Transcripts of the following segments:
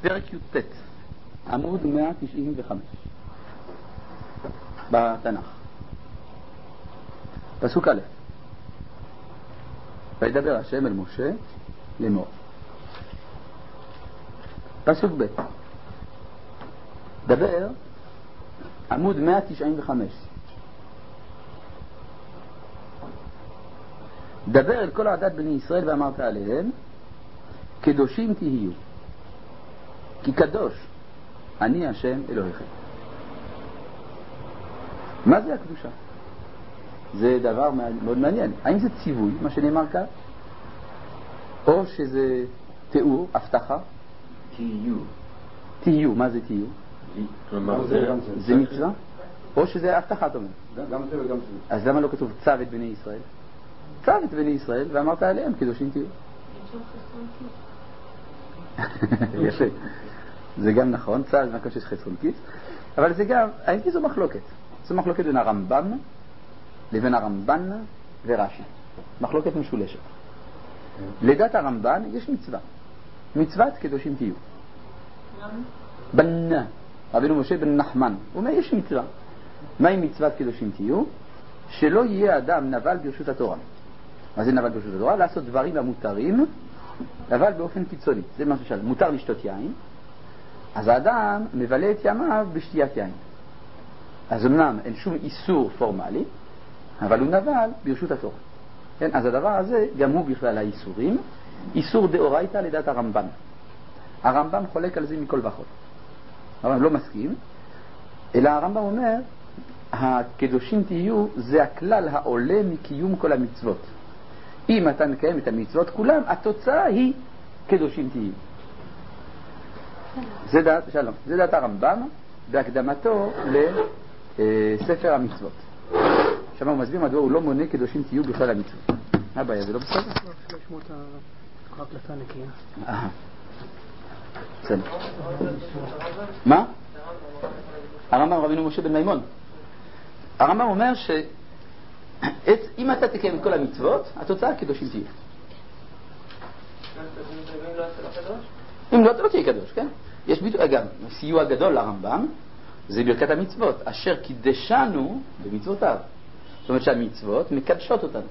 פרק י"ט, עמוד 195 בתנ"ך, פסוק א'. וידבר השם אל משה לאמור. פסוק ב', דבר, עמוד 195. דבר אל כל עדת בני ישראל ואמרת עליהם, קדושים תהיו, כי קדוש אני השם אלוהיכם. מה זה הקדושה? זה דבר מאוד מעניין. האם זה ציווי, מה שנאמר כאן? או שזה תיאור, הבטחה? תהיו, מה זה תהיו? זה מצווה? או שזה הבטחה, אתה אומר? גם זה וגם זה. אז למה לא כתוב צו את בני ישראל? צו את בני ישראל ואמרת עליהם קדושים תהיו. יפה. זה גם נכון, צו זה מקום שיש חסרון כיס, אבל זה גם, האם זו מחלוקת? זו מחלוקת בין הרמב"ם לבין הרמב"ן ורש"י. מחלוקת משולשת. לדעת הרמב"ן יש מצווה. מצוות קדושים תהיו. בנה, רבינו משה בן נחמן, הוא אומר יש מצווה. מהי מצוות קדושים תהיו? שלא יהיה אדם נבל ברשות התורה. מה זה נבל ברשות התורה? לעשות דברים המותרים, אבל באופן קיצוני. זה מה ששאל, מותר לשתות יין, אז האדם מבלה את ימיו בשתיית יין. אז אמנם אין שום איסור פורמלי, אבל הוא נבל ברשות התורה. כן? אז הדבר הזה גם הוא בכלל האיסורים, איסור דאורייתא לדעת הרמב"ן. הרמב"ם חולק על זה מכל וכל. הרמב"ם לא מסכים, אלא הרמב"ם אומר, הקדושים תהיו זה הכלל העולה מקיום כל המצוות. אם אתה מקיים את המצוות כולם, התוצאה היא קדושים תהיו. זה דעת הרמב"ם בהקדמתו לספר המצוות. שם הוא מסביר מדוע הוא לא מונה קדושים תהיו בכלל המצוות. הבעיה זה לא בסדר? לא לשמוע את ההקלטה נקייה. בסדר. מה? הרמב"ם רבינו משה בן מימון. הרמב"ם אומר שאם אתה תקיים את כל המצוות, התוצאה קדושים תהיו. אם לא, אתה לא תהיה קדוש, כן? יש ביטוי, אגב, סיוע גדול לרמב"ם, זה ברכת המצוות, אשר קידשנו במצוותיו. זאת אומרת שהמצוות מקדשות אותנו.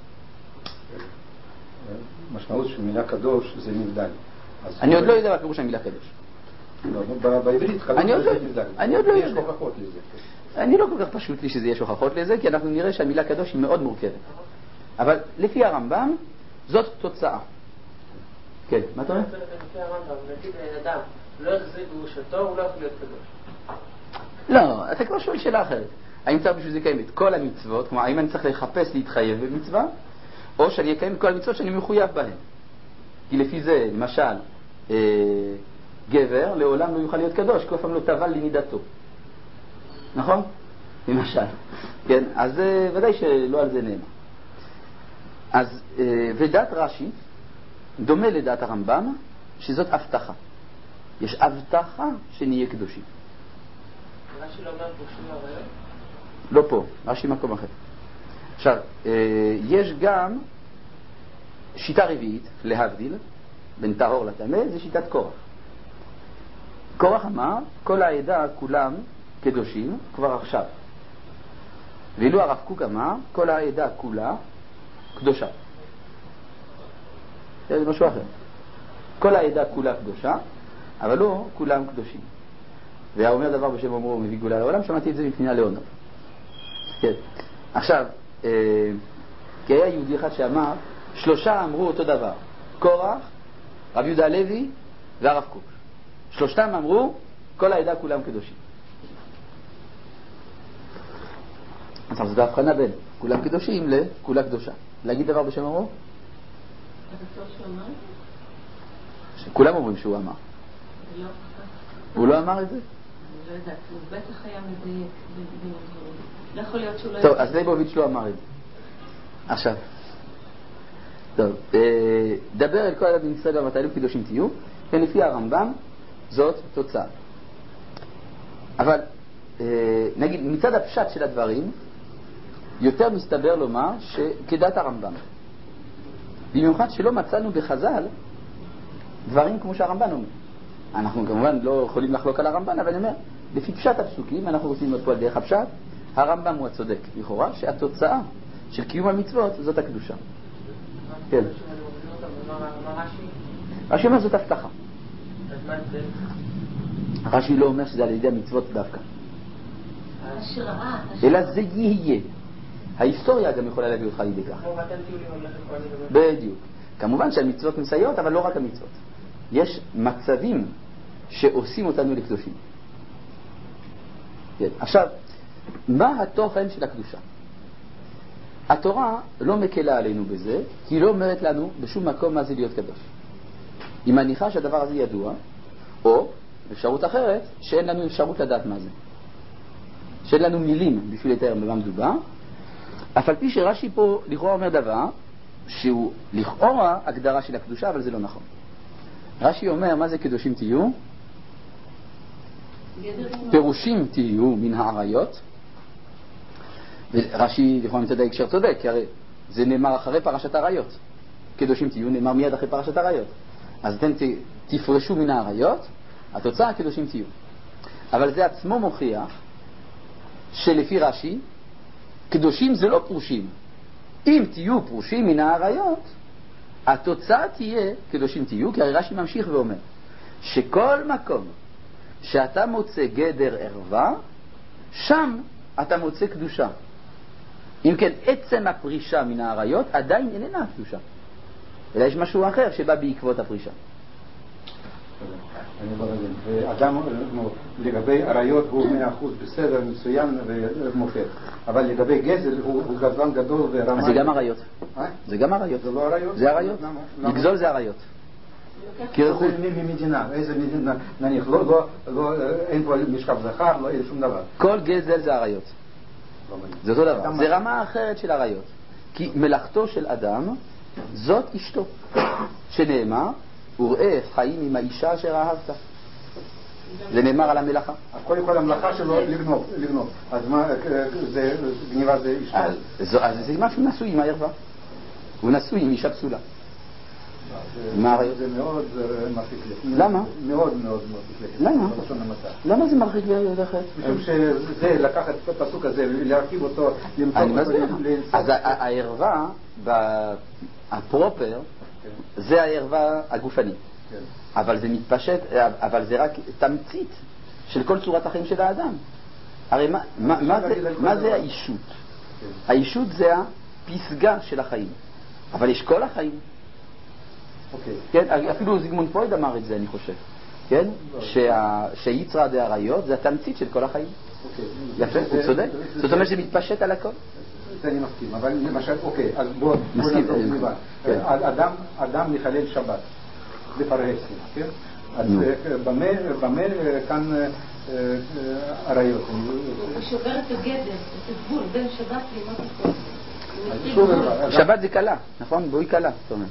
משמעות של מילה קדוש זה נבדל. אני עוד לא יודע מה פירוש המילה קדוש. בעברית אני עוד לא יודע. יש הוכחות לזה. אני לא כל כך פשוט לי שזה יש הוכחות לזה, כי אנחנו נראה שהמילה קדוש היא מאוד מורכבת. אבל לפי הרמב"ם, זאת תוצאה. כן, מה אתה אומר? לפי הרמב"ם, נגיד אדם לא יחזיק גרושתו, הוא לא יכול להיות קדוש. לא, אתה כבר שואל שאלה אחרת. האם צריך בשביל זה לקיים את כל המצוות? כלומר, האם אני צריך לחפש להתחייב במצווה? או שאני אקיים את כל המצוות שאני מחויב בהן? כי לפי זה, למשל, גבר לעולם לא יוכל להיות קדוש, כי אף פעם לא טבל למידתו. נכון? למשל. כן, אז ודאי שלא על זה נאמר. אז, ודעת רש"י, דומה לדעת הרמב"ם, שזאת הבטחה. יש הבטחה שנהיה קדושים. רש"י לא אומר פה שום הרעיון? לא פה, רש"י מקום אחר. עכשיו, יש גם שיטה רביעית, להבדיל, בין טהור לטמא, זה שיטת קורח. קורח אמר, כל העדה כולם קדושים כבר עכשיו. ואילו הרב קוק אמר, כל העדה כולה קדושה. זה משהו אחר. כל העדה כולה קדושה, אבל לא כולם קדושים. והאומר דבר בשם אומרו מביא גאולה לעולם, שמעתי את זה מפנינה לאונו. כן. עכשיו, כי היה יהודי אחד שאמר, שלושה אמרו אותו דבר. קורח, רב יהודה הלוי והרב קוק. שלושתם אמרו, כל העדה כולם קדושים. עכשיו, זאת ההבחנה בין כולם קדושים לכולה קדושה. להגיד דבר בשם אומרו? כולם אומרים שהוא אמר. הוא לא אמר את זה? אני לא יודעת, הוא בטח היה מדייק. לא יכול להיות שהוא לא... טוב, אז ליבוביץ' לא אמר את זה. עכשיו. טוב, דבר אל כל עדת בני ישראל ואמרת עליהם קדושים תהיו, ולפי הרמב"ם זאת תוצאה. אבל נגיד, מצד הפשט של הדברים, יותר מסתבר לומר שכדעת הרמב"ם. במיוחד שלא מצאנו בחז"ל דברים כמו שהרמב"ן אומר. אנחנו כמובן לא יכולים לחלוק על הרמב"ן, אבל אני אומר, לפי פשט הפסוקים, אנחנו רוצים ללמוד פה על דרך הפשט, הרמב"ם הוא הצודק, לכאורה, שהתוצאה של קיום המצוות זאת הקדושה. כן. רש"י אומר זאת הבטחה. רש"י לא אומר שזה על ידי המצוות דווקא. אלא זה יהיה. ההיסטוריה גם יכולה להביא אותך לידי כך. בדיוק. כמובן שהמצוות מסייעות, אבל לא רק המצוות. יש מצבים שעושים אותנו לקדושים. עכשיו, מה התוכן של הקדושה? התורה לא מקלה עלינו בזה, כי היא לא אומרת לנו בשום מקום מה זה להיות קדוש. היא מניחה שהדבר הזה ידוע, או אפשרות אחרת, שאין לנו אפשרות לדעת מה זה. שאין לנו מילים בשביל לתאר במה מדובר, אף על פי שרש"י פה לכאורה אומר דבר שהוא לכאורה הגדרה של הקדושה, אבל זה לא נכון. רש"י אומר מה זה קדושים תהיו? פירושים תהיו מן העריות. ורש"י לכאורה מצד ההקשר צודק, כי הרי זה נאמר אחרי פרשת העריות. קדושים תהיו נאמר מיד אחרי פרשת העריות. אז אתם תפרשו מן העריות, התוצאה קדושים תהיו. אבל זה עצמו מוכיח שלפי רש"י קדושים זה לא פרושים. אם תהיו פרושים מן העריות, התוצאה תהיה קדושים תהיו, כי הרי רש"י ממשיך ואומר שכל מקום שאתה מוצא גדר ערווה, שם אתה מוצא קדושה. אם כן, עצם הפרישה מן העריות עדיין איננה קדושה, אלא יש משהו אחר שבא בעקבות הפרישה. אני לא מבין. ואדם, לגבי עריות הוא 100% בסדר, מצוין ומופת. אבל לגבי גזל הוא גדלן גדול ורמה. זה גם עריות. זה גם עריות. זה לא עריות? זה עריות. לגזול זה עריות. זה ממדינה. איזה מדינה? נניח, אין פה משכב זכר, לא אין שום דבר. כל גזל זה עריות. זה אותו דבר. זה רמה אחרת של עריות. כי מלאכתו של אדם זאת אשתו. שנאמר, וראה חיים עם האישה אשר אהבת. זה נאמר על המלאכה. אז קודם כל המלאכה שלו לגנוב. אז מה, גניבה זה אשתו? אז זה משהו נשוי עם הערווה. הוא נשוי עם אישה פסולה. זה מאוד מרחיק לכת. למה? מאוד מרחיק לכת. למה? למה זה מרחיק לכת? משום שזה לקחת את הפסוק הזה ולהרכיב אותו, אני מסביר. אז הערווה הפרופר זה הערווה הגופני. אבל זה מתפשט, אבל זה רק תמצית של כל צורת החיים של האדם. הרי מה זה האישות? האישות זה הפסגה של החיים. אבל יש כל החיים. כן, אפילו זיגמונד פרויד אמר את זה, אני חושב. כן? שיצרה דעריות זה התמצית של כל החיים. יפה, הוא צודק. זאת אומרת שזה מתפשט על הכל. זה אני מסכים, אבל למשל, אוקיי, אז בוא נעזור סביבה. אדם מחלל שבת, בפרהסיה, כן? אז במה כאן עריות? הוא שובר את הגדר, את הגבול בין שבת לימות ישראל. שבת זה קלה, נכון? בואי קלה, זאת אומרת.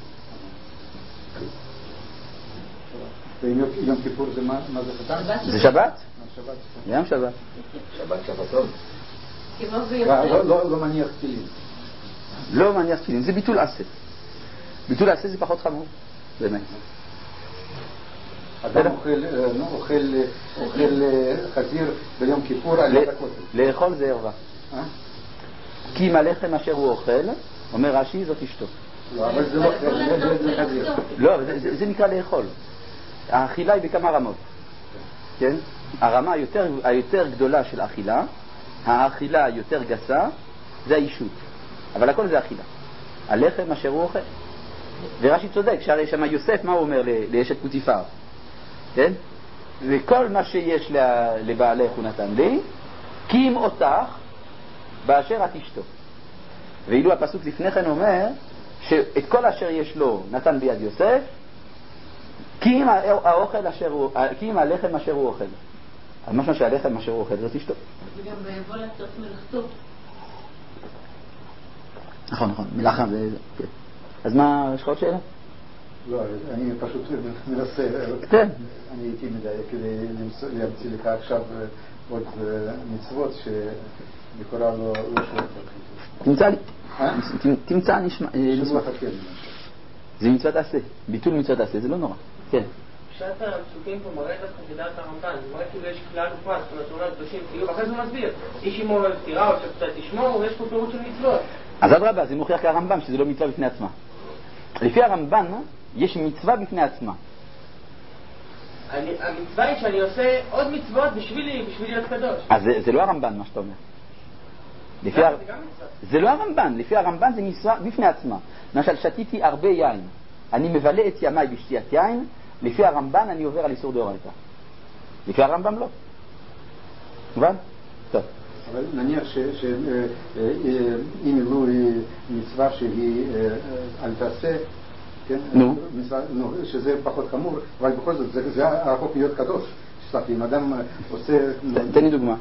ויום כיפור זה מה זה חתן? זה שבת? ים שבת. שבת שבתות. לא מניח תפילין. לא מניח תפילין, זה ביטול עשה. ביטול עשה זה פחות חמור, באמת. אדם אוכל חזיר ביום כיפור על יד הכותל. לאכול זה ערווה. כי אם הלחם אשר הוא אוכל, אומר רש"י, זאת אשתו. לא, אבל זה לא חזיר. לא, זה נקרא לאכול. האכילה היא בכמה רמות. כן? הרמה היותר גדולה של אכילה, האכילה היותר גסה, זה האישות. אבל הכל זה אכילה. הלחם אשר הוא אוכל. ורש"י צודק, שהרי שמה יוסף, מה הוא אומר לאשת פוטיפר? כן? וכל מה שיש לבעלך הוא נתן לי, כי אם אותך באשר את אשתו. ואילו הפסוק לפני כן אומר, שאת כל אשר יש לו נתן ביד יוסף, כי אם הלחם אשר הוא אוכל. אז משמע שהלחם אשר הוא אוכל זאת אשתו. וגם ביבוא לעשות מלאכתו. נכון, מלאכה זה... אז מה, יש לך עוד שאלה? לא, אני פשוט מנסה. כן. אני הייתי מדייק כדי להמציא לך עכשיו עוד מצוות שלכאורה לא שואלת. תמצא לי. תמצא, נשמע. שלא מחכה לי. זה מצוות עשה. ביטול מצוות עשה, זה לא נורא. כן. פשט הפסוקים פה מראה דווקא כדעת הרמב"ן, זה מראה כאילו יש כלל ופרט, זאת אומרת, הוא אומר קדושים תהיו, ואחרי זה הוא מסביר, איש ישמור לא יפטירה או שקצת תשמור, יש פה פירוט של מצוות. אז אדרבה, זה מוכיח כהרמב"ם שזה לא מצווה בפני עצמה. לפי הרמב"ן יש מצווה בפני עצמה. המצווה היא שאני עושה עוד מצוות בשביל להיות קדוש. אז זה לא הרמב"ן מה שאתה אומר. זה לא הרמב"ן, לפי הרמב"ן זה מצווה בפני עצמה. למשל, שתיתי הרבה יין, אני מבלה את ימיי בשתיית יין, לפי הרמב"ן אני עובר על איסור דאורייתא. לפי הרמב"ם לא. מובן? טוב. אבל נניח שאם לא מצווה שהיא אל תעשה, שזה פחות חמור, אבל בכל זאת זה רחוק להיות קדוש. אם אדם עושה... תן לי דוגמה.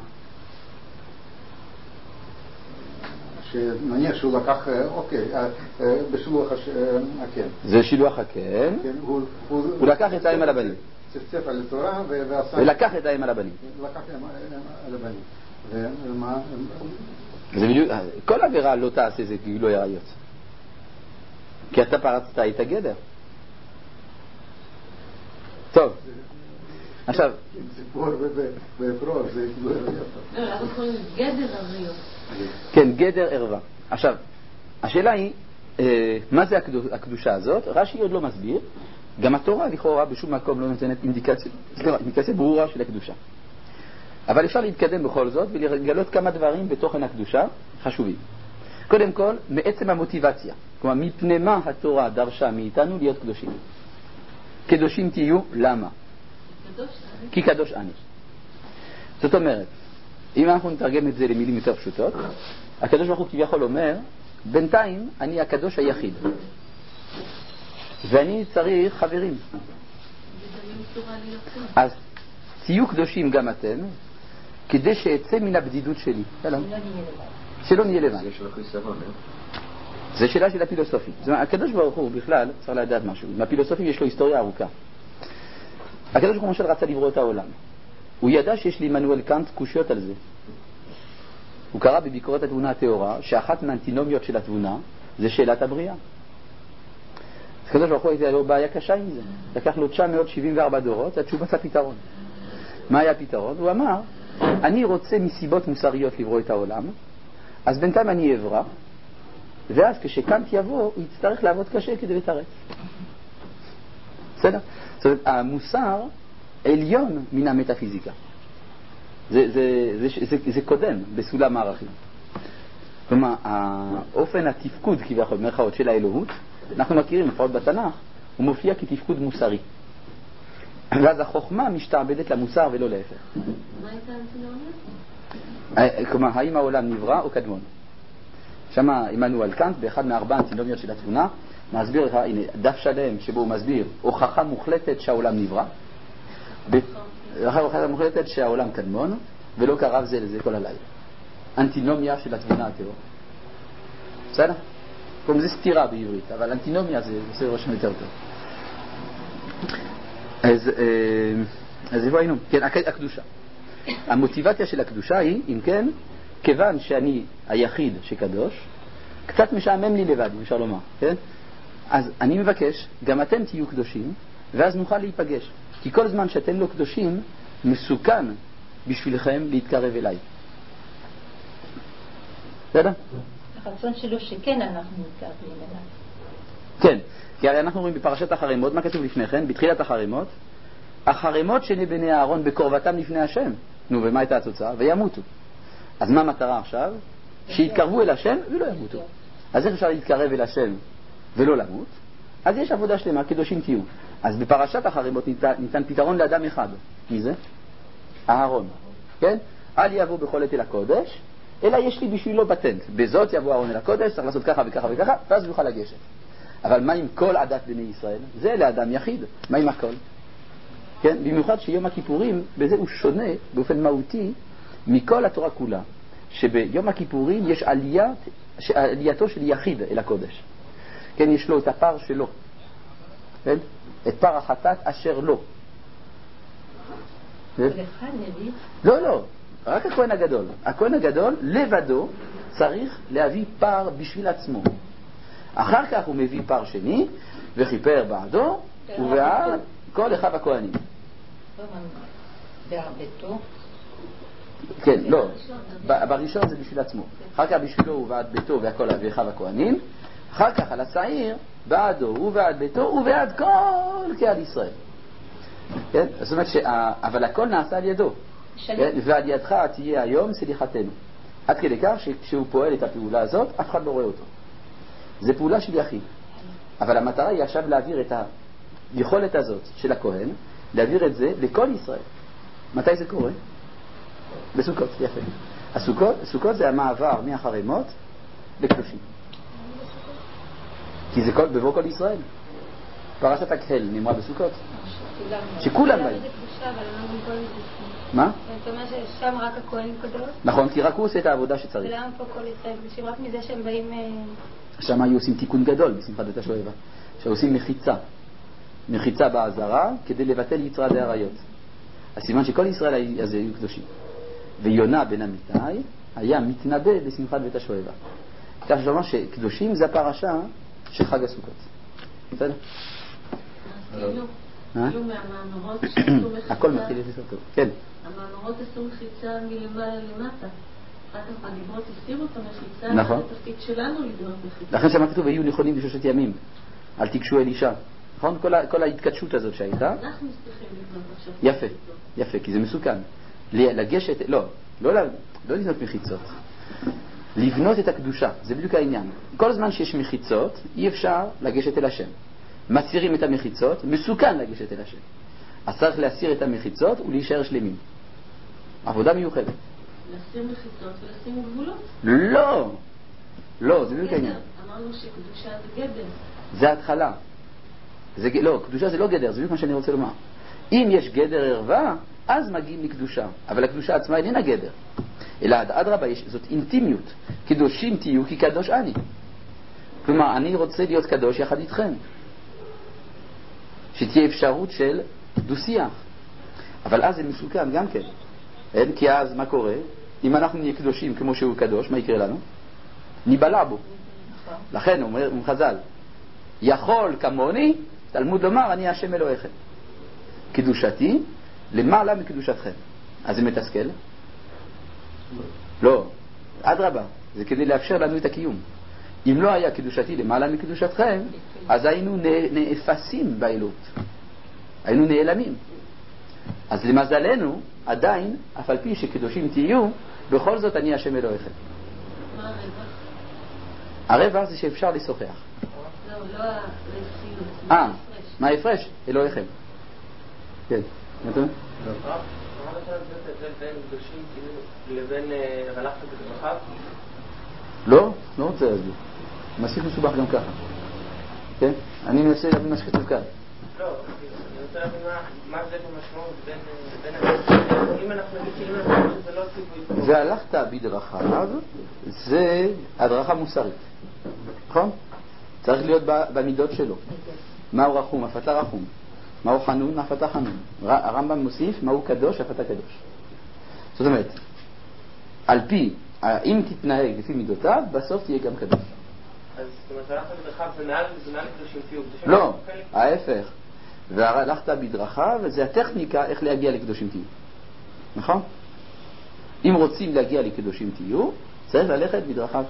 שנניח שהוא לקח, אוקיי, בשילוח הקן. זה שילוח הקן. הוא לקח את האם על הבנים. צפצף על התורה ועשה... ולקח את האם על הבנים. לקח על הבנים. ומה... זה בדיוק... כל עבירה לא תעשה זה גילוי עריות. כי אתה פרצת את הגדר. טוב. עכשיו... ציפור ואפרוח זה גילוי עריות. לא, אנחנו קוראים גדר עריות. כן, גדר ערווה. עכשיו, השאלה היא, מה זה הקדושה הזאת? רש"י עוד לא מסביר. גם התורה לכאורה בשום מקום לא נותנת אינדיקציה ברורה של הקדושה. אבל אפשר להתקדם בכל זאת ולגלות כמה דברים בתוכן הקדושה חשובים. קודם כל, מעצם המוטיבציה. כלומר, מפני מה התורה דרשה מאיתנו להיות קדושים? קדושים תהיו, למה? כי קדוש אני. זאת אומרת, אם אנחנו נתרגם את זה למילים יותר פשוטות, הקדוש ברוך הוא כביכול אומר, בינתיים אני הקדוש היחיד. ואני צריך חברים. אז תהיו קדושים גם אתם, כדי שאצא מן הבדידות שלי. שלא נהיה לבד. זה שאלה של הפילוסופים. הקדוש ברוך הוא בכלל צריך לדעת משהו. עם הפילוסופים יש לו היסטוריה ארוכה. הקדוש ברוך הוא רצה לברוא את העולם. הוא ידע שיש לעמנואל קאנט קושיות על זה. הוא קרא בביקורת התבונה הטהורה שאחת מהאנטינומיות של התבונה זה שאלת הבריאה. אז הקדוש ברוך הוא הייתה לו בעיה קשה עם זה. לקח לו 974 דורות עד שהוא מצא פתרון. מה היה הפתרון? הוא אמר, אני רוצה מסיבות מוסריות לברוא את העולם, אז בינתיים אני אברח, ואז כשקאנט יבוא הוא יצטרך לעבוד קשה כדי לתרץ. בסדר? זאת אומרת, המוסר עליון מן המטאפיזיקה. זה קודם בסולם הערכים. כלומר, האופן התפקוד כביכול במרכאות של האלוהות, אנחנו מכירים לפחות בתנ"ך, הוא מופיע כתפקוד מוסרי. ואז החוכמה משתעבדת למוסר ולא להפך. מה הייתה אנטינומיה? כלומר, האם העולם נברא או קדמון? שמה עמנואל קאנט באחד מהארבע אנטינומיות של התבונה מסביר לך, הנה, דף שלם שבו הוא מסביר הוכחה מוחלטת שהעולם נברא, הוכחה מוחלטת שהעולם קדמון, ולא קרב זה לזה כל הלילה. אנטינומיה של התבונה הטהורה. בסדר? קוראים זה סתירה בעברית, אבל אנטינומיה זה עושה רושם יותר טוב. אז איפה היינו? כן, הקדושה. המוטיבציה של הקדושה היא, אם כן, כיוון שאני היחיד שקדוש, קצת משעמם לי לבד, אפשר לומר, כן? אז אני מבקש, גם אתם תהיו קדושים, ואז נוכל להיפגש. כי כל זמן שאתם לא קדושים, מסוכן בשבילכם להתקרב אליי. בסדר? הרצון שלו שכן אנחנו מתקרבים אליו. כן, כי הרי אנחנו רואים בפרשת החרמות, מה כתוב לפני כן? בתחילת החרמות, החרמות שני בני אהרון בקרבתם לפני השם. נו, ומה הייתה התוצאה? וימותו. אז מה המטרה עכשיו? שיתקרבו אל השם ולא ימותו. אז איך אפשר להתקרב אל השם ולא למות? אז יש עבודה שלמה, קדושים תהיו. אז בפרשת החרמות ניתן פתרון לאדם אחד. מי זה? אהרון. כן? אל יבוא בכל עת אל הקודש, אלא יש לי בשבילו פטנט. בזאת יבוא אהרון אל הקודש, צריך לעשות ככה וככה וככה, ואז יוכל לגשת. אבל מה עם כל עדת בני ישראל? זה לאדם יחיד. מה עם הכל? כן? במיוחד שיום הכיפורים, בזה הוא שונה באופן מהותי מכל התורה כולה. שביום הכיפורים יש עלייתו של יחיד אל הקודש. כן, יש לו את הפר שלו. כן? את פר החטאת אשר לו. לא, לא. רק הכהן הגדול. הכהן הגדול לבדו צריך להביא פר בשביל עצמו. אחר כך הוא מביא פר שני וכיפר בעדו, ובעד כל אחיו הכהנים. בהרבתו? כן, לא. בראשון זה בשביל עצמו. אחר כך בשבילו הוא ועד ביתו והכל ואחיו הכהנים. אחר כך על הצעיר, בעדו ובעד ביתו ובעד כל קהל ישראל. כן? זאת אומרת אבל הכל נעשה על ידו. ועל ידך תהיה היום סליחתנו. עד כדי כך שכשהוא פועל את הפעולה הזאת, אף אחד לא רואה אותו. זה פעולה של יחיד. אבל המטרה היא עכשיו להעביר את היכולת הזאת של הכהן, להעביר את זה לכל ישראל. מתי זה קורה? בסוכות, יפה. הסוכות זה המעבר מהחרמות לקדושים. כי זה בבוא כל ישראל. פרשת הקהל נאמרה בסוכות. שכולם באים. מה? זאת אומרת ששם רק הכהנים קדוש? נכון, כי רק הוא עושה את העבודה שצריך. ולמה פה כל ישראל קדושים? רק מזה שהם באים... שם היו עושים תיקון גדול בשמחת בית השואבה. שעושים מחיצה בעזרה כדי לבטל יצרה די עריות. הסימן שכל ישראל הזה היו קדושים. ויונה בן אמיתי היה מתנבא בשמחת בית השואבה. כך שאומר שקדושים זה הפרשה של חג הסוכות. בסדר? כאילו מהמאמרות שעשו מחיצה... הכל מתחיל את הסרטות. כן. המאמרות עשו מחיצה מלמעלה למטה. אחר כך בדיברות הסירו את המחיצה. נכון. זה התפקיד שלנו לבנות מחיצה. לכן שם כתוב, היו נכונים בשושת ימים. אל תיגשו אל אישה. נכון? כל ההתקדשות הזאת שהייתה. אנחנו צריכים לבנות עכשיו. יפה, יפה, כי זה מסוכן. לגשת, לא לבנות מחיצות. לבנות את הקדושה, זה בדיוק העניין. כל זמן שיש מחיצות, אי אפשר לגשת אל השם. מסירים את המחיצות, מסוכן לגשת אל השם. אז צריך להסיר את המחיצות ולהישאר שלמים. עבודה מיוחדת. להסיר מחיצות ולשים גבולות? לא, זה בדיוק העניין. אמרנו שקדושה זה גדר. זה התחלה. לא, קדושה זה לא גדר, זה בדיוק מה שאני רוצה לומר. אם יש גדר ערווה, אז מגיעים לקדושה. אבל הקדושה עצמה איננה גדר. אלא אדרבה, זאת אינטימיות. קדושים תהיו כי קדוש אני. כלומר, אני רוצה להיות קדוש יחד איתכם. שתהיה אפשרות של דו-שיח. אבל אז זה מסוכן גם כן. כי אז מה קורה? אם אנחנו נהיה קדושים כמו שהוא קדוש, מה יקרה לנו? ניבלע בו. לכן אומר חז"ל, יכול כמוני, תלמוד לומר, אני השם אלוהיכם. קדושתי למעלה מקדושתכם. אז זה מתסכל? לא. אדרבה, זה כדי לאפשר לנו את הקיום. אם לא היה קדושתי למעלה מקדושתכם, אז היינו נאפסים באלות. היינו נעלמים. אז למזלנו, עדיין, אף על פי שקדושים תהיו, בכל זאת אני השם אלוהיכם. מה הרווח? הרווח זה שאפשר לשוחח. לא הרצינות. מה ההפרש? אלוהיכם. כן. נתון? מה אתה רוצה בין קדושים לבין הלכת בדרכיו? לא רוצה להסביר. מספיק מסובך גם ככה. כן? אני מנסה להבין מה שכתוב כאן. לא, אני רוצה להבין מה זה במשמעות בין אם אנחנו נגיד שאם אנחנו שזה לא ציווי. והלכת בדרכיו זה הדרכה מוסרית. נכון? צריך להיות במידות שלו. מהו רחום? אף אתה רחום. מהו חנון? אף אתה חנון. הרמב"ם מוסיף מהו קדוש? אף אתה קדוש. זאת אומרת, על פי, אם תתנהג לפי מידותיו, בסוף תהיה גם קדוש. אז זאת אומרת, הלכת בדרכיו זה מעל קדושים תהיו. לא, ההפך. והלכת בדרכיו, זה הטכניקה איך להגיע לקדושים תהיו. נכון? אם רוצים להגיע לקדושים תהיו, צריך ללכת בדרכיו.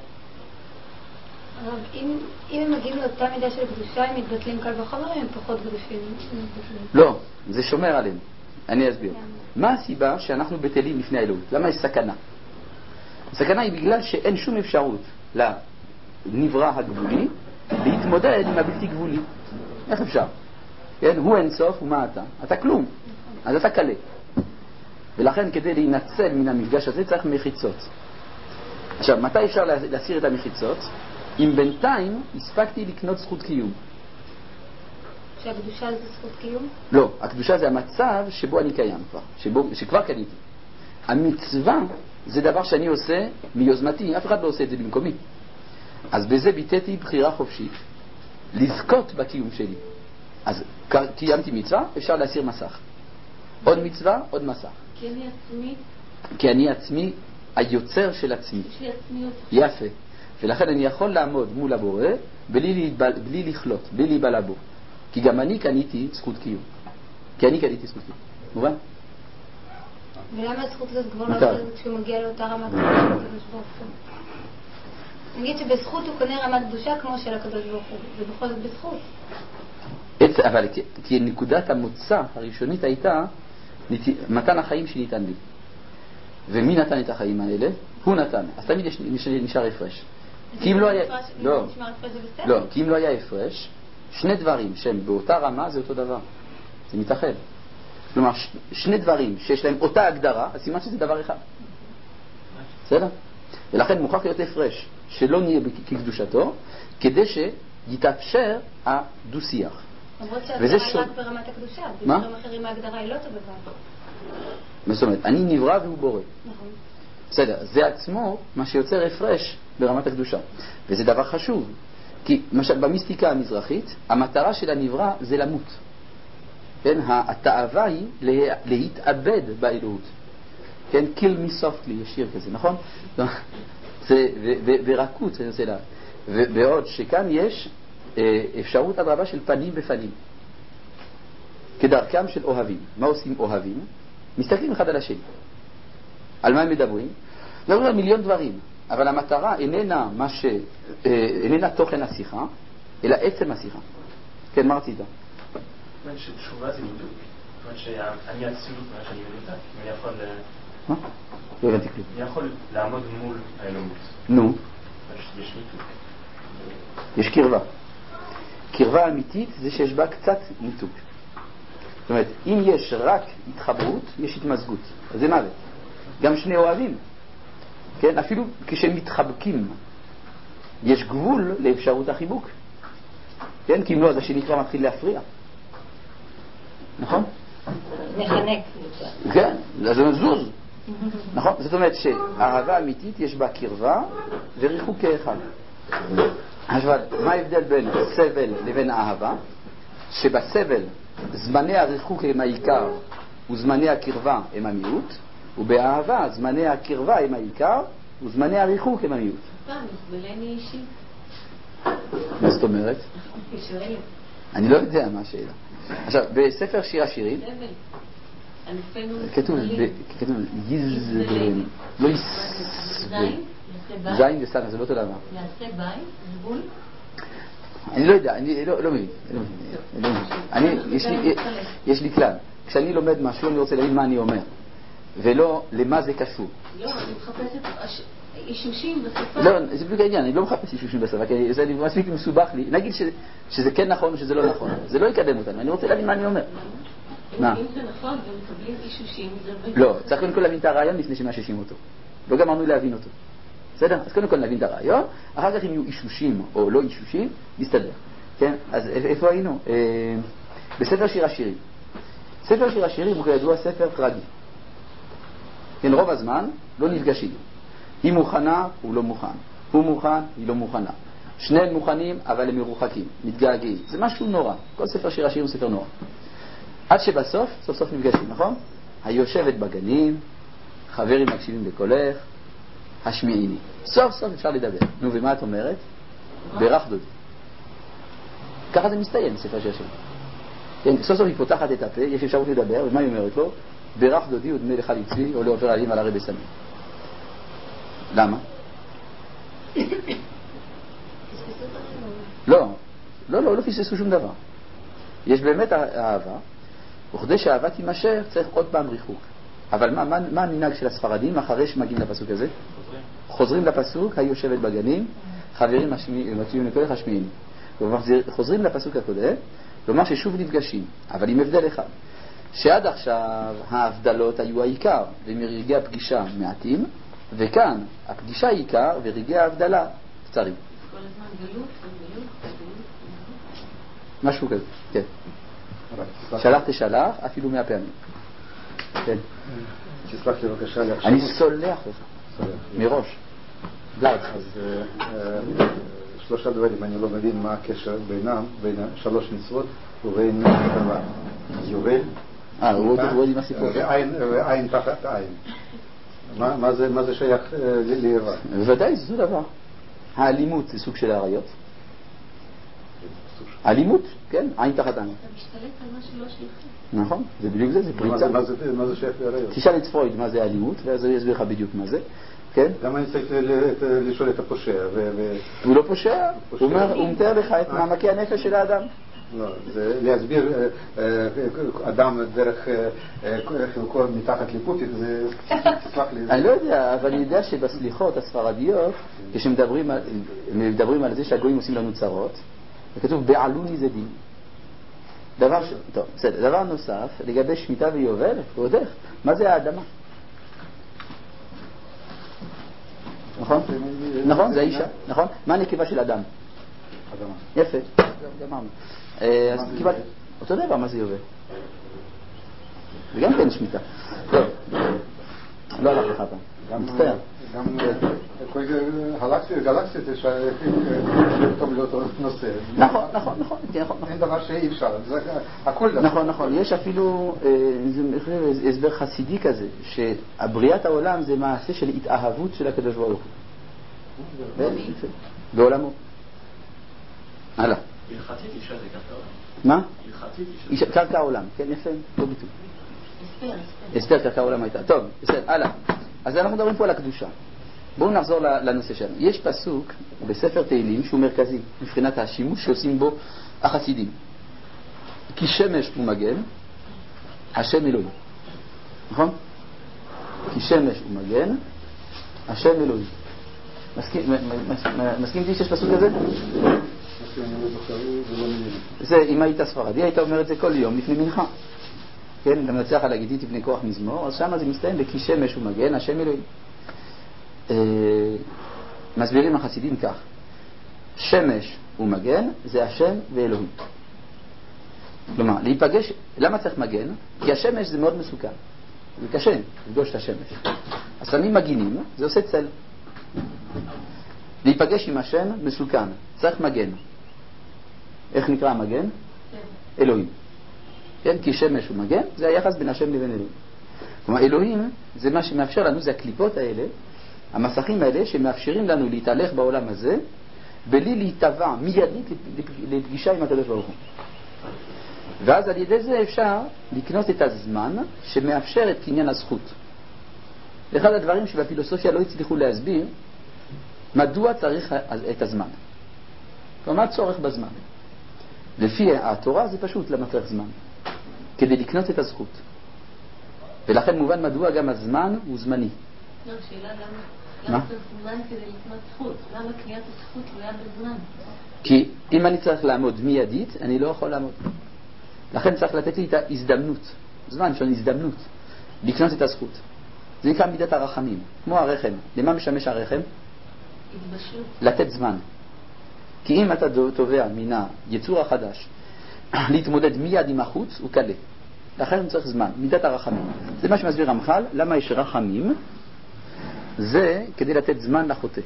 אם הם מגיעים לאותה מידה של קדושה, הם מתבטלים קל וחומר, הם פחות קדושים. לא, זה שומר עליהם. אני אסביר. מה הסיבה שאנחנו בטלים לפני האלוהות? למה יש סכנה? הסכנה היא בגלל שאין שום אפשרות לנברא הגבולי להתמודד עם הבלתי גבולי. איך אפשר? כן? הוא אין סוף, ומה אתה? אתה כלום. אז אתה קלה. ולכן כדי להינצל מן המפגש הזה צריך מחיצות. עכשיו, מתי אפשר להסיר את המחיצות? אם בינתיים הספקתי לקנות זכות קיום. שהקדושה זה זכות קיום? לא, הקדושה זה המצב שבו אני קיים כבר, שכבר קניתי. המצווה זה דבר שאני עושה מיוזמתי, אף אחד לא עושה את זה במקומי. אז בזה ביטאתי בחירה חופשית, לזכות בקיום שלי. אז קיימתי מצווה, אפשר להסיר מסך. עוד מצווה, עוד מסך. כי אני עצמי? כי אני עצמי היוצר של עצמי. יש לי עצמיות. יפה. ולכן אני יכול לעמוד מול הבורא בלי לכלות, בלי להיבלע בו. כי גם אני קניתי זכות קיום. כי אני קניתי זכותי. מובן? ולמה הזכות הזאת כבר לא עובדת כשהוא מגיע לאותה רמת קדושה של הקדוש ברוך הוא? נגיד שבזכות הוא קונה רמת קדושה כמו של הקדוש ברוך הוא, זה בכל זאת בזכות. אבל כי נקודת המוצא הראשונית הייתה מתן החיים שניתן לי. ומי נתן את החיים האלה? הוא נתן. אז תמיד נשאר הפרש. כי אם לא היה הפרש, שני דברים שהם באותה רמה זה אותו דבר. זה מתאחד. כלומר, שני דברים שיש להם אותה הגדרה, אז סימן שזה דבר אחד. בסדר? ולכן מוכרח להיות הפרש שלא נהיה כקדושתו, כדי שיתאפשר הדו-שיח. למרות שההגדרה היא רק ברמת הקדושה, במקרים אחרים ההגדרה היא לא אותו דבר. זאת אומרת, אני נברא והוא בורא. נכון. בסדר, זה עצמו מה שיוצר הפרש ברמת הקדושה. וזה דבר חשוב, כי למשל במיסטיקה המזרחית, המטרה של הנברא זה למות. כן, התאווה היא להתאבד באלוהות. כן, kill me softly, יש שיר כזה, נכון? ורקות, ועוד שכאן יש אפשרות הדרבה של פנים בפנים, כדרכם של אוהבים. מה עושים אוהבים? מסתכלים אחד על השני. על מה הם מדברים? מדברים על מיליון דברים, אבל המטרה איננה תוכן השיחה, אלא עצם השיחה. כן, מה רצית? כלומר שתשובה זה ניתוק. כלומר שאני אצילות מה שאני מנותק. אני יכול... מה? לא הבנתי כלום. אני יכול לעמוד מול האלוהות. נו. יש ניתוק. יש קרבה. קרבה אמיתית זה שיש בה קצת ניתוק. זאת אומרת, אם יש רק התחברות, יש התמזגות. אז זה מוות. גם שני אוהבים. כן? אפילו כשהם מתחבקים, יש גבול לאפשרות החיבוק. כן? כי אם לא, אז השני כבר מתחיל להפריע. נכון? מחנק. כן, אז זה מזוז. נכון? זאת אומרת שהאהבה אמיתית יש בה קרבה וריחוק כאחד. עכשיו, מה ההבדל בין סבל לבין אהבה? שבסבל זמני הריחוק הם העיקר וזמני הקרבה הם המיעוט, ובאהבה זמני הקרבה הם העיקר וזמני הריחוק הם המיעוט. נסבלני אישי. מה זאת אומרת? היא שואלת. אני לא יודע מה השאלה. עכשיו, בספר שיר השירים כתוב יזבלני, לא יסבלני. זין וסנה, זה לא אותו דבר. יעשה בית, זבול. אני לא יודע, אני לא מבין. יש לי כלל. כשאני לומד משהו, אני רוצה להגיד מה אני אומר, ולא למה זה קשור. לא, אני מחפשת אישושים בשפה. לא, זה בדיוק העניין, אני לא מחפש אישושים בשפה, כי זה מספיק מסובך לי. נגיד שזה כן נכון או שזה לא נכון. זה לא יקדם אותנו, אני רוצה להבין מה אני אומר. אם זה נכון ומקבלים אישושים, זה... לא, צריך קודם כל להבין את הרעיון לפני שמאששים אותו. לא גמרנו להבין אותו. בסדר? אז קודם כל נבין את הרעיון, אחר כך אם יהיו אישושים או לא אישושים, נסתדר. כן? אז איפה היינו? בספר שיר השירים. ספר שיר השירים הוא כידוע ספר טרגי. כן, רוב הזמן לא נפגשים. היא מוכנה, הוא לא מוכן. הוא מוכן, היא לא מוכנה. שניהם מוכנים, אבל הם מרוחקים, מתגעגעים. זה משהו נורא. כל ספר שיר השירים הוא ספר נורא. עד שבסוף, סוף סוף נפגשים, נכון? היושבת בגנים, חברים מקשיבים בקולך, השמיעיני. סוף סוף אפשר לדבר. נו, ומה את אומרת? ברך דודי. ככה זה מסתיים, ספר שיר השירים. כן, סוף סוף היא פותחת את הפה, יש אפשרות לדבר, ומה היא אומרת לו? ברך דודי ודמה לך לצבי, או לעובר עלים על הרי בסמים. למה? לא פספסו שום דבר. יש באמת אהבה, וכדי שהאהבה תימשך צריך עוד פעם ריחוק. אבל מה המנהג של הספרדים אחרי שמגיעים לפסוק הזה? חוזרים לפסוק, היא יושבת בגנים, חברים מקשיבים לקולך השמיעיני. חוזרים לפסוק הקודם, כלומר ששוב נפגשים, אבל עם הבדל אחד. שעד עכשיו ההבדלות היו העיקר, ומרגעי הפגישה מעטים, וכאן הפגישה העיקר ורגעי ההבדלה קצרים. כל הזמן גלות. משהו כזה, כן. שלח תשלח, אפילו 100 פעמים. כן. תסלח לי בבקשה להקשיב. אני סולח לך, מראש. בלעד. אז שלושה דברים, אני לא מבין מה הקשר בינם, בין 3 מצוות ובין דבר. יובל, הוא עם הסיפור. ועין תחת עין. מה זה שייך לאיבה? בוודאי, זה דבר. האלימות זה סוג של העריות. אלימות, כן, עין תחת עין. אתה משתלט על מה שלא שלך. נכון, זה בדיוק זה, זה פריצה. מה זה שייך לעריות? תשאל את פרויד מה זה אלימות, ואז הוא יסביר לך בדיוק מה זה, כן? למה אני צריך לשאול את הפושע? הוא לא פושע, הוא מתאר לך את מעמקי הנפש של האדם. לא, זה להסביר אדם דרך חלקו מתחת לפופיק, זה תסלח לי. אני לא יודע, אבל אני יודע שבסליחות הספרדיות, כשמדברים על זה שהגויים עושים לנו צרות, וכתוב בעלוני זה דין. טוב, בסדר. דבר נוסף, לגבי שמיטה ויובל, ועוד איך, מה זה האדמה? נכון? נכון, זה האישה, נכון? מה הנקבה של אדם? אדמה. יפה, גמרנו. אז קיבלת, אותו דבר, מה זה יובל? וגם כן שמיטה. טוב, לא הלך לך פעם. מצטער. גם כל גלקסיה זה טוב לאותו נושא. נכון. אין דבר שאי אפשר, הכל דבר. נכון. יש אפילו הסבר חסידי כזה, שהבריאת העולם זה מעשה של התאהבות של הקדוש ברוך הוא. בעולמו. הלאה. הלכתית אישה זה קרקע עולם. מה? הלכתית אישה. קרקע עולם, כן, יפה, לא ביטוי. אסתר קרקע עולם הייתה. טוב, בסדר, הלאה. אז אנחנו מדברים פה על הקדושה. בואו נחזור לנושא שלנו. יש פסוק בספר תהילים שהוא מרכזי, מבחינת השימוש שעושים בו החסידים. כי שמש הוא מגן, השם אלוהים. נכון? כי שמש הוא מגן, השם אלוהים. מסכים איתי שיש פסוק כזה? זה, אם היית ספרדי, היית אומר את זה כל יום לפני מנחה. כן, למנצח על הגיתית לפני כוח מזמור, אז שם זה מסתיים בכי שמש ומגן, השם אלוהים. מסבירים החסידים כך, שמש ומגן זה השם ואלוהים. כלומר, להיפגש, למה צריך מגן? כי השמש זה מאוד מסוכן, זה קשה לפגוש את השמש. אז שמים מגינים, זה עושה צל. להיפגש עם השם מסוכן, צריך מגן. איך נקרא המגן? אלוהים. כן, כי שמש ומגן, זה היחס בין השם לבין אלוהים. כלומר, אלוהים זה מה שמאפשר לנו, זה הקליפות האלה, המסכים האלה שמאפשרים לנו להתהלך בעולם הזה, בלי להתבע מיידית לפגישה עם הקדוש ברוך הוא. ואז על ידי זה אפשר לקנות את הזמן שמאפשר את קניין הזכות. אחד הדברים שבפילוסופיה לא הצליחו להסביר, מדוע צריך את הזמן. כלומר, מה צורך בזמן? לפי התורה זה פשוט למה צריך זמן. כדי לקנות את הזכות. ולכן מובן מדוע גם הזמן הוא זמני. לא, שאלה למה צריך זמן כדי לקנות זכות? למה קניית הזכות תלויה בזמן? כי אם אני צריך לעמוד מיידית, אני לא יכול לעמוד. לכן צריך לתת לי את ההזדמנות. זמן של הזדמנות. לקנות את הזכות. זה נקרא מידת הרחמים. כמו הרחם. למה משמש הרחם? התבשלות. לתת זמן. כי אם אתה תובע מן היצור החדש להתמודד מיד עם החוץ, הוא קלה. לכן צריך זמן, מידת הרחמים. זה מה שמסביר רמח"ל, למה יש רחמים? זה כדי לתת זמן לחוטא.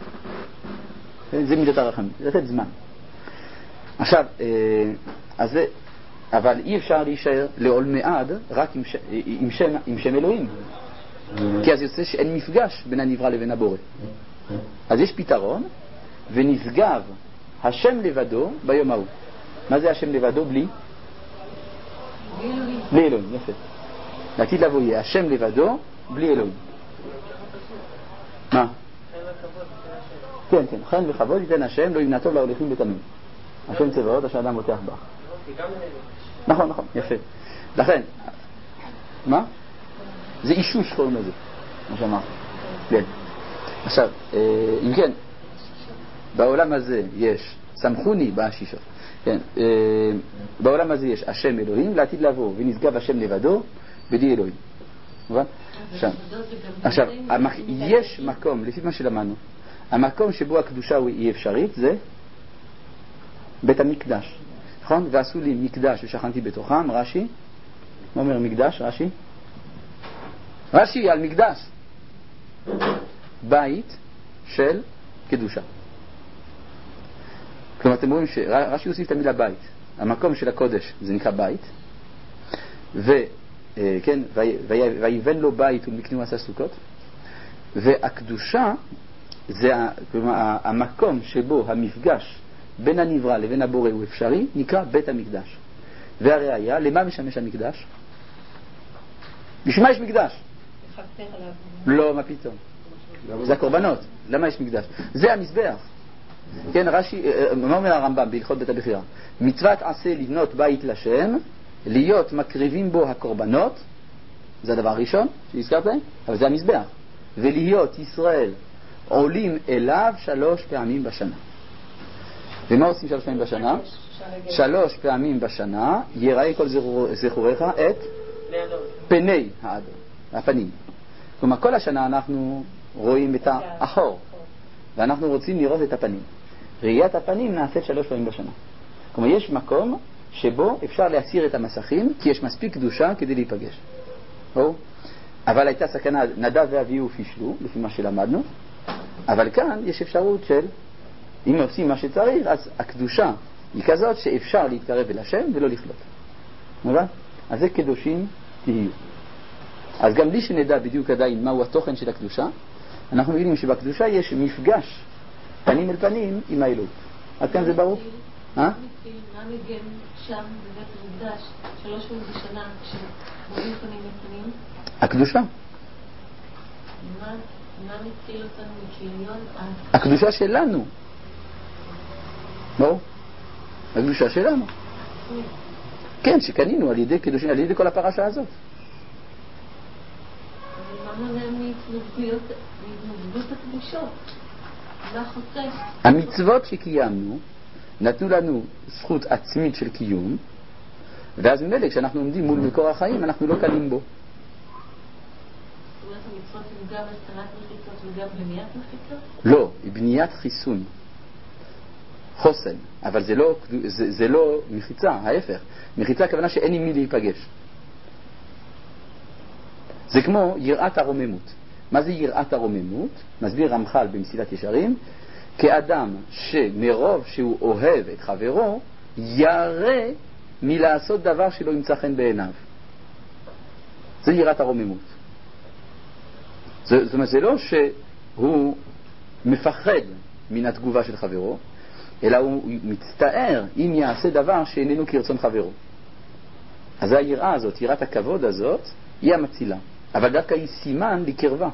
זה מידת הרחמים, לתת זמן. עכשיו, אבל אי אפשר להישאר לעולמי עד רק עם שם אלוהים. כי אז יוצא שאין מפגש בין הנברא לבין הבורא. אז יש פתרון, ונשגב השם לבדו ביום ההוא. מה זה השם לבדו? בלי אלוהים, יפה. לעתיד לבוא יהיה השם לבדו בלי אלוהים. מה? כן, חן וכבוד ייתן השם, לא ימנע טוב להולכים בתמים. השם צבאות אשר אדם בוטח בך. נכון, יפה. לכן, מה? זה אישוש קוראים לזה, מה שאמרת. כן. עכשיו, אם כן, בעולם הזה יש, סמכוני בשישה. כן, בעולם הזה יש השם אלוהים, לעתיד לבוא ונשגב השם לבדו בלי אלוהים. מובן? עכשיו, יש מקום, לפי מה שלמדנו, המקום שבו הקדושה היא אפשרית זה בית המקדש. נכון? ועשו לי מקדש ושכנתי בתוכם, רש"י. מה אומר מקדש, רש"י? רש"י על מקדש. בית של קדושה. כלומר, אתם רואים שרש"י הוסיף את המילה בית. המקום של הקודש זה נקרא בית. וכן, ויבן לו בית ולמקנים עשה סוכות. והקדושה זה כלומר, המקום שבו המפגש בין הנברא לבין הבורא הוא אפשרי, נקרא בית המקדש. והראיה, למה משמש המקדש? בשביל מה יש מקדש? לא, מה פתאום? זה הקורבנות. למה יש מקדש? זה המזבח. כן, רש"י, מה אומר הרמב"ם בהלכות בית הבחירה? מצוות עשה לבנות בית לשם, להיות מקריבים בו הקורבנות, זה הדבר הראשון שהזכרתם, אבל זה המזבח. ולהיות ישראל עולים אליו 3 פעמים בשנה. ומה עושים 3 פעמים בשנה? 3 פעמים בשנה יראה כל זכוריך את פני האדון, הפנים. כלומר, כל השנה אנחנו רואים את האחור, ואנחנו רוצים לראות את הפנים. ראיית הפנים נעשית 3 פעמים בשנה. כלומר, יש מקום שבו אפשר להסיר את המסכים, כי יש מספיק קדושה כדי להיפגש. אבל הייתה סכנה, נדב ואביהו פישלו, לפי מה שלמדנו, אבל כאן יש אפשרות של, אם עושים מה שצריך, אז הקדושה היא כזאת שאפשר להתקרב אל השם ולא לחלות. מובן? אז זה קדושים תהיו. אז גם בלי שנדע בדיוק עדיין מהו התוכן של הקדושה, אנחנו מבינים שבקדושה יש מפגש פנים אל פנים עם האלוהות. עד כאן זה ברור? מה מגן שם בבית המקדש 3 פעמים בשנה כשמורים פנים אל פנים? הקדושה. מה מציל אותנו מכיליון? הקדושה שלנו. ברור? הקדושה שלנו. כן, שקנינו על ידי קדושים, על ידי כל הפרשה הזאת. אבל מה מונע מהתנגדות הקדושות? מה חוצה? המצוות שקיימנו נתנו לנו זכות עצמית של קיום, ואז ממילא כשאנחנו עומדים מול מקור החיים אנחנו לא קלים בו. זאת אומרת, המצוות הן גם הסתרת מחיצות וגם בניית מחיצות? לא, היא בניית חיסון, חוסן, אבל זה לא מחיצה, ההפך. מחיצה הכוונה שאין עם מי להיפגש. זה כמו יראת הרוממות. מה זה יראת הרוממות? מסביר רמח"ל במסילת ישרים, כאדם שמרוב שהוא אוהב את חברו ירא מלעשות דבר שלא ימצא חן בעיניו. זה יראת הרוממות. זאת אומרת, זה לא שהוא מפחד מן התגובה של חברו, אלא הוא מצטער אם יעשה דבר שאיננו כרצון חברו. אז היראה הזאת, יראת הכבוד הזאת, היא המצילה, אבל דווקא היא סימן לקרבה.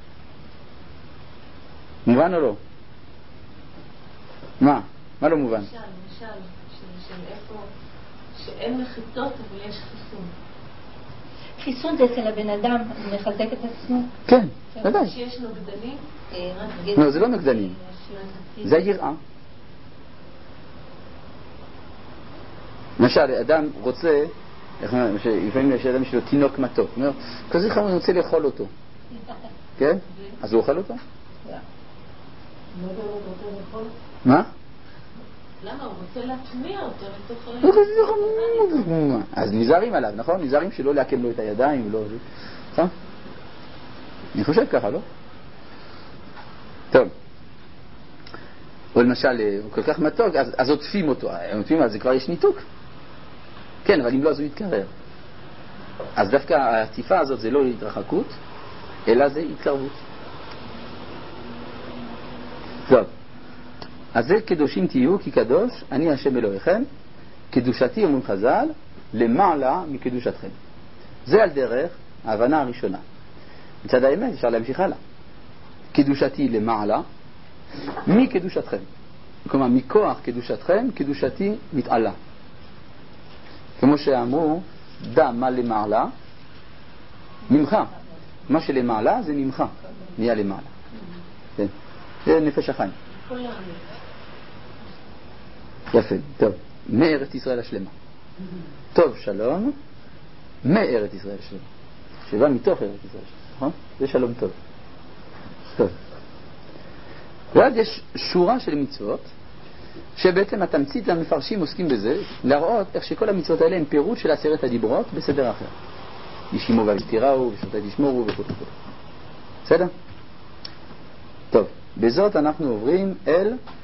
מובן או לא? מה לא מובן? למשל, של איפה שאין מחיצות אבל יש חיסון. חיסון זה אצל הבן אדם, מחזק את עצמו. כן, ודאי. שיש נוגדנים? לא, זה לא נוגדנים, זה היראה. למשל, אדם רוצה, לפעמים יש אדם שלו תינוק מתוק, הוא אומר, כזה חמור, אני רוצה לאכול אותו. כן? אז הוא אוכל אותו? מה? למה? הוא רוצה להטמיע אותו לתוך... אז נזהרים עליו, נכון? נזהרים שלא להקם לו את הידיים ולא... נכון? אני חושב ככה, לא? טוב. או למשל, הוא כל כך מתוק, אז עוטפים אותו. עוטפים, אז זה כבר יש ניתוק. כן, אבל אם לא, אז הוא יתקרר. אז דווקא העטיפה הזאת זה לא התרחקות, אלא זה התקרבות. טוב. אז זה קדושים תהיו, כי קדוש, אני השם אלוהיכם, קדושתי, אומרים חז"ל, למעלה מקדושתכם. זה על דרך ההבנה הראשונה. מצד האמת אפשר להמשיך הלאה. קדושתי למעלה מקדושתכם. כלומר, מכוח קדושתכם, קדושתי מתעלה. כמו שאמרו, דע מה למעלה, ממך. מה שלמעלה זה ממך, נהיה למעלה. כן. זה נפש החיים. יפה, טוב. מארץ ישראל השלמה. טוב, שלום. מארץ ישראל השלמה. שבא מתוך ארץ ישראל השלמה, נכון? זה שלום טוב. טוב. ואז יש שורה של מצוות, שבעצם התמצית המפרשים עוסקים בזה, להראות איך שכל המצוות האלה הן פירוט של 10 הדיברות בסדר אחר. ישימו ויתיראו, ושמתי תשמורו וכו' וכו'. בסדר? טוב, בזאת אנחנו עוברים אל